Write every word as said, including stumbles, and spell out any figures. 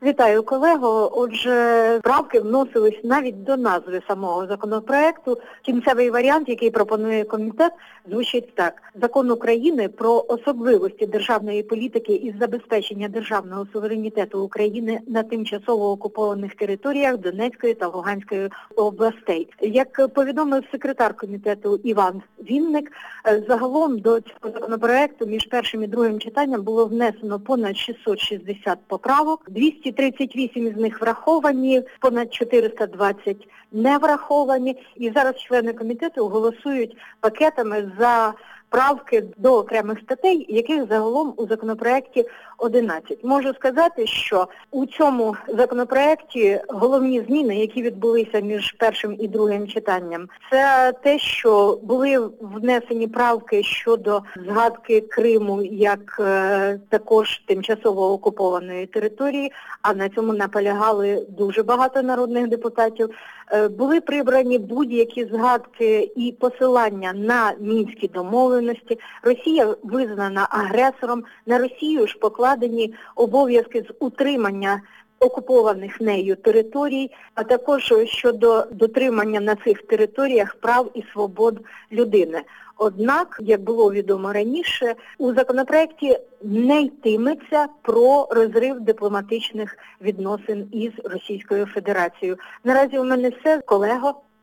Вітаю, колего. Отже, правки вносились навіть до назви самого законопроекту. Кінцевий варіант, який пропонує комітет, звучить так. Закон України про особливості державної політики із забезпечення державного суверенітету України на тимчасово окупованих територіях Донецької та Луганської областей. Як повідомив секретар комітету Іван Вінник, загалом до цього законопроекту між першим і другим читанням було внесено понад шістсот шістдесят поправок, двісті тридцять вісім з них враховані, понад чотириста двадцять не враховані. І зараз члени комітету голосують пакетами за правки до окремих статей, яких загалом у законопроекті одинадцять. Можу сказати, що у цьому законопроекті головні зміни, які відбулися між першим і другим читанням, це те, що були внесені правки щодо згадки Криму як е, також тимчасово окупованої території, а на цьому наполягали дуже багато народних депутатів. Е, були прибрані будь-які згадки і посилання на Мінські домовленості. Росія визнана агресором, на Росію ж покладені обов'язки з утримання окупованих нею територій, а також щодо дотримання на цих територіях прав і свобод людини. Однак, як було відомо раніше, у законопроекті не йтиметься про розрив дипломатичних відносин із Російською Федерацією. Наразі у мене все, колего.